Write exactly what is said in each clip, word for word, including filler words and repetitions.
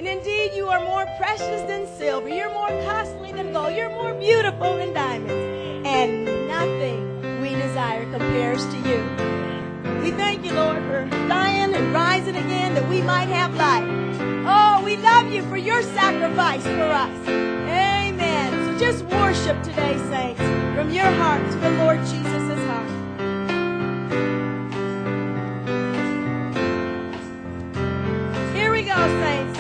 And indeed, you are more precious than silver. You're more costly than gold. You're more beautiful than diamonds. And nothing we desire compares to you. We thank you, Lord, for dying and rising again that we might have life. Oh, we love you for your sacrifice for us. Amen. So just worship today, saints, from your heart to the Lord Jesus' heart. Here we go, saints.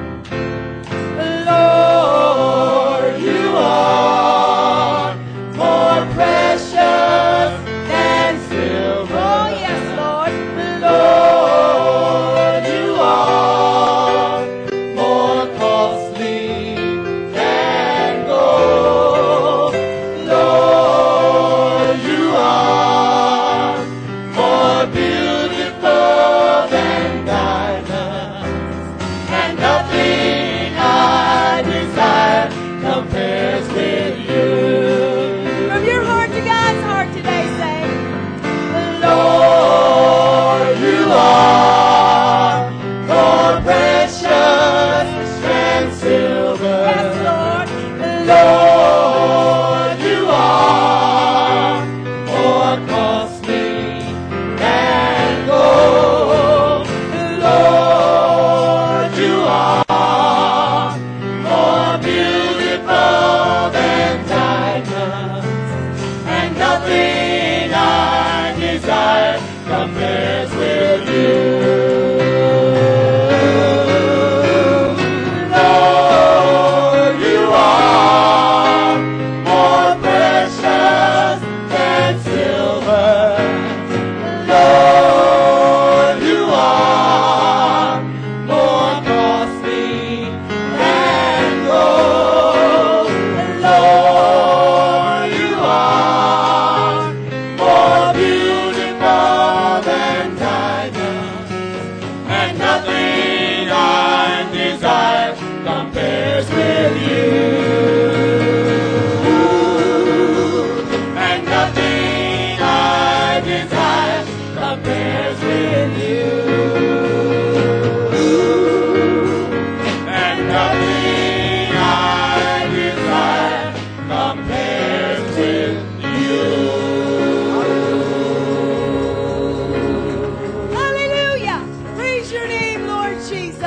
Lord, you are more precious than silver. Oh, yes, Lord. Lord, you are more costly than gold. Lord, you are more beautiful than diamonds, and nothing I desire compares with you. From your heart to God's heart today, say, Lord, you are more precious than silver. Yes, Lord. Lord, you are more costly than gold. Lord, you are more beautiful than diamonds, and nothing I desire compares with you. Lord, you are more precious than silver. Lord, you are more costly than gold. Lord, you are more beautiful than diamonds, and nothing I desire compares with you.